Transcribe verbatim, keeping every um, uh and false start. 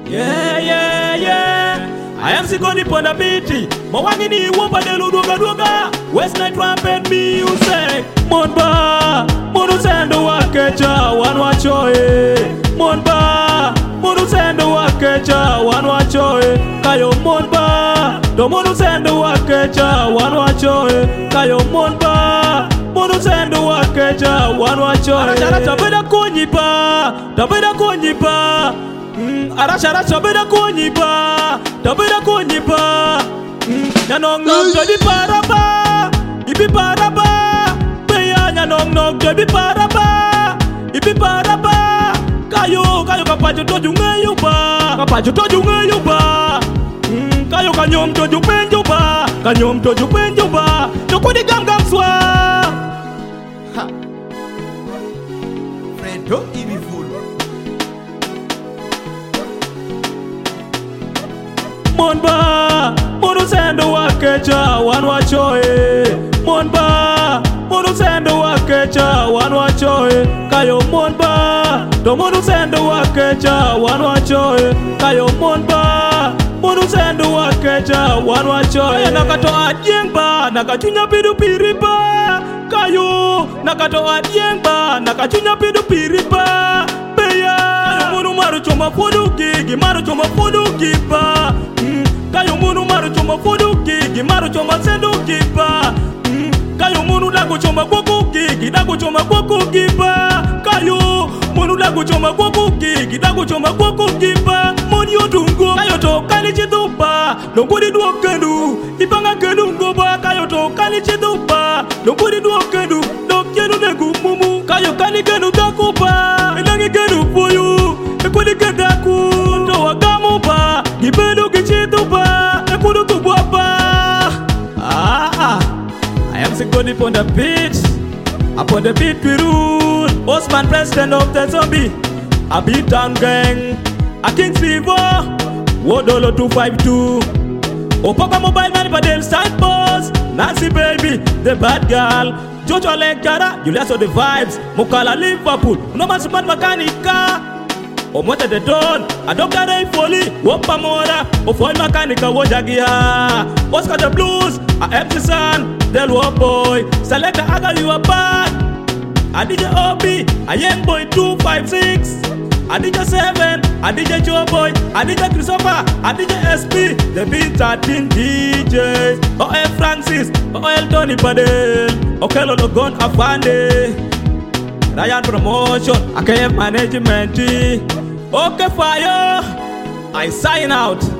Yeah, yeah, yeah. I am sick on the pon the beat. Mawangini wumpa de luduga duga. West Night Trumpet music. Monba, monu sendo wakecha wanwachoe. Monba, monu sendo wakecha wanwachoe. Kayo monba, do monu sendo wakecha wanwachoe. Kayo monba, monu sendo wakecha wanwachoe. Arashara tabeda kunyipa, tabeda kunyipa. Mm, arashara tabeda kunyipa, tabeda kunyipa. Mm, nyanong nong jadi paraba, ibi paraba. Beya nyanong nong jadi paraba, ibi paraba. Kayo kayo kapajo toju ngeyuba, kapajo toju ngeyuba. Mm, kayo kanyom toju penjuba, kanyom toju penjuba. Jokudi gam gam swa. Ha. Fredo ibifulu. Monba, monu sendo wakecha wanwachoe. Monba, monu sendo wakecha wanwachoe. Kayo monba, do monu sendo wakecha wanwachoe. Kayo monba, monu sendo wakecha wanwachoe. Nakato adiengba, nakachunya pidu piriba. Kayo, nakato adiengba, nakachunya pidu piriba. Beya, kayo monu maru choma fodu gigi, maru choma fodu giba. Kayo munu maru choma fodu gigi, maru choma sendo giba. Mm. Kayo munu dago choma gogo gigi, dago choma gogo giba. Kayo munu dago choma gogo gigi, dago choma gogo giba. Moni odungo, kayo to kali chitupa, nobody do kendu, ibanga kendu ngoba. Kayo to kali chitupa, nobody do kendu, dok kendu negu mumu. Kayo kali kendu gakupa, elangi kendu poyu, ekodi kendaku, to wagamu ba, gibedu gichitupa, ekudu tubuapa. Ah ah, I am sick on the beat, upon the beat we rule. Osman, president of the zombie, a beat down gang, a King Sivo, Wodolo two five two. Oh Papa Mobile Man, Badel Side Boss, Nancy Baby, the bad girl, Jojo Lekara, Julius of the vibes, Mukala Liverpool, no man super Makanika. O moja de don, a doctor Ray Foley, Wopa Mora, O Foy Makanika Wojagia, Oscar the Blues, a M C San, Del Boy, Selecta Aga you are bad, a D J O B, a young boy two five six, a D J seven, a D J Joe Boy, a D J Christopher, a D J S P, the B thirteen D Js, O L Francis, O L Tony Padel, O Kelo Logon Afande, Ryan Promotion, A K M Management. Okay, fire, I sign out.